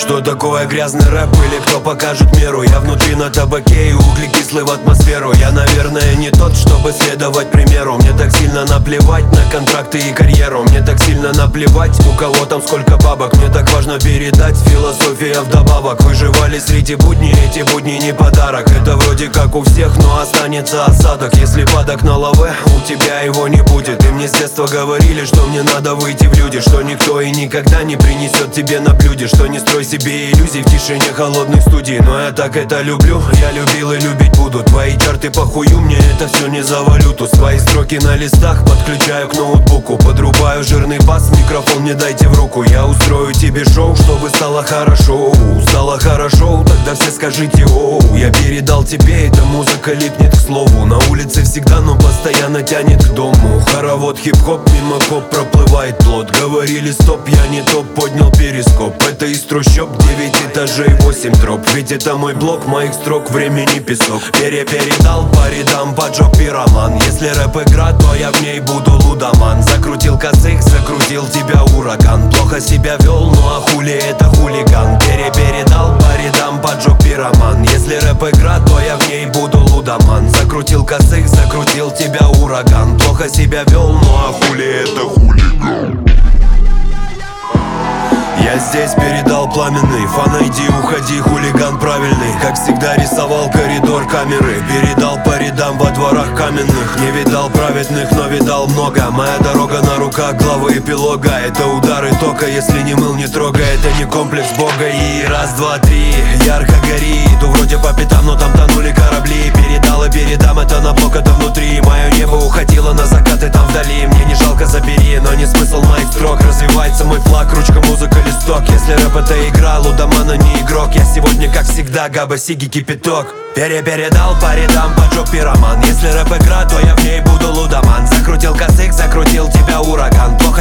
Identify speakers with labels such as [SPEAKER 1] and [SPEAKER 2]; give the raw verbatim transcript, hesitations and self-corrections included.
[SPEAKER 1] Что такое грязный рэп или кто покажет меру? Я внутри на табаке и углекислый в атмосферу. Я, наверное, не тот, чтобы следовать примеру. Мне так сильно наплевать на контракты и карьеру. Мне так сильно наплевать, у кого там сколько бабок. Мне так важно передать философия вдобавок. Выживали среди будней, эти будни не подарок. Это вроде как у всех, но останется осадок. Если падок на лаве, у тебя его не будет. И мне с детства говорили, что мне надо выйти в люди, что никто и никогда не принесет тебе на блюде, что не строй себе иллюзий в тишине холодных студий. Но я так это люблю, я любил и любить буду. Твои чарты похую, мне это все не за валюту. Свои строки на листах подключаю к ноутбуку. Подрубаю жирный бас, микрофон мне дайте в руку. Я устрою тебе шоу, чтобы стало хорошо. Стало хорошо, тогда все скажите оу. Я передал тебе, эта музыка липнет к слову. На улице всегда, но постоянно тянет к дому. Хоровод хип-хоп, мимо коп проплывает плот. Говорили стоп, я не топ, поднял перископ. Это из трущоб, девять этажей, восемь троп. Ведь это мой блок, моих строк, времени песок. Перепередал по рядам, поджег пироман. Если рэп игра, то я в ней буду лудоман. Закрутил косых, закрутил тебя ураган. Плохо себя вел, ну а хули это хулиган. Перепередал по рядам, поджег пироман. Если рэп игра, то я в ней буду лудоман. Закрутил косых, закрутил тебя ураган. Плохо себя вел, ну а хули это хулиган. Я здесь передал пламенный, фан иди, уходи, хулиган правильный. Как всегда рисовал коридор камеры. Передал по рядам во дворах каменных. Не видал праведных, но видал много. Моя дорога на руках главы эпилога. Это удары тока, если не мыл, не трогай. Это не комплекс бога. И раз, два, три, ярко гори. Иду вроде по пятам, но там тонули корабли. Передал и передам, это на блок, это внутри. Мое небо уходило на закаты там вдали. Мне не жалко, забери, но не смысл моих строк. Развивается мой флаг, ручка, музыка, листок. Если рэп это игра, лудомана не игрок. Я сегодня, как всегда, габа, сиги, кипяток. Перепередал по рядам, поджег пироман. Если рэп игра, то я в ней буду лудоман. Закрутил косых, закрутил тебя ураган.